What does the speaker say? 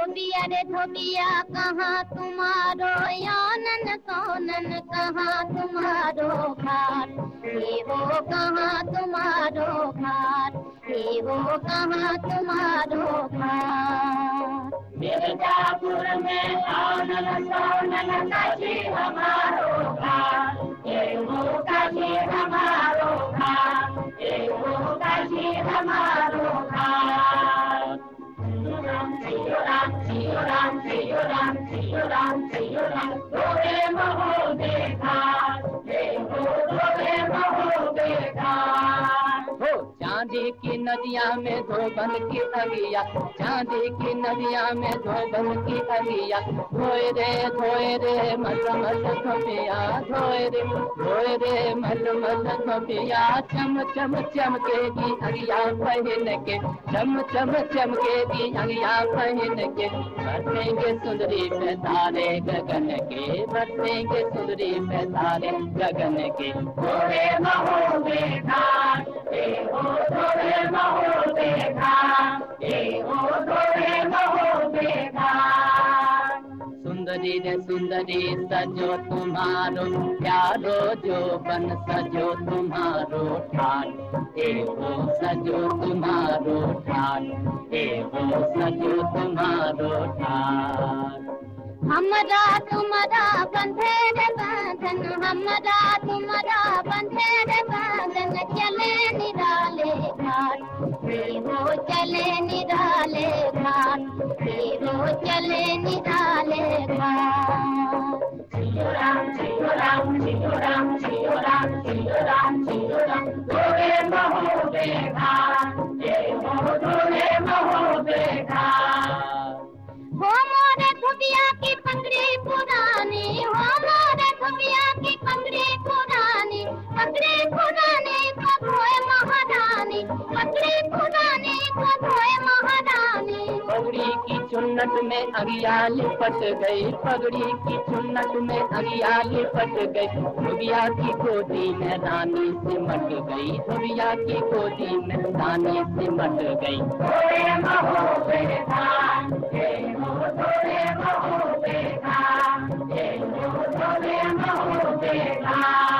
धोबिया रे धोबिया कहाँ तुम्हारो यानन सोनन कहाँ तुम्हारो घाट, हे हो कहाँ तुम्हारो घाट, हे हो कहाँ तुम्हारो घाट। मिर्जापुर में आनन सोनन काशी हमारो घाट, हे हो काशी हमारो घाट, हे हो काशी हमारो घाट। सियो राम सियो राम सियो राम सियो राम सियो राम गोरे महो देखा, हे हो गोरे महो देखा। हो चांदी की नदिया में धोबन की अगिया, चांदी की नदिया में धोबन की अगिया, धोए रे मल मल धोबिया, धोए रे मल मल धोबिया। चम चम चमकेगी अगिया पहन के, चम चम चमकेगी अगिया पहन के, बरसेंगे सुंदरी पे तारे गगन के, बरसेंगे सुंदरी पे तारे गगन के। गोरे महो देखा, हे हो गोरे महो देखा, हे हो गोरे महो देखा। सुंदरी रे सुंदरी सजो तुम्हारो प्यारो जोबन, सजो तुम्हारो ठाट, हे हो सजो तुम्हारो ठाट, हे हो सजो तुम्हारो ठाट। हमरा तुम्हारा बंधे रे बंधन, हमरा तुम्हारा बंधे रे बंधन, चले निराले घाट, हे हो चले निराले घाट, हे हो चले निराले घाट। सियो राम सियो राम सियो राम सियो राम सियो राम सियो राम गोरे महो देखा, हे हो गोरे महो देखा। हो मोरे धोबिया की पगड़ी पुरानी, हो मोरे धोबिया की पगड़ी पुरानी, पगड़ी पुरानी को धोए महारानी, पगड़ी पुरानी को धोए महारानी। पगड़ी की चुन्नट में अगिया लिपट गई, पगड़ी की चुन्नट में अगिया लिपट गई, धोबिया की गोदी में रानी सिमट गई, धोबिया की गोदी में रानी सिमट गई। गोरे महो देखा, हे हो गोरे महो देखा, हे हो गोरे महो देखा।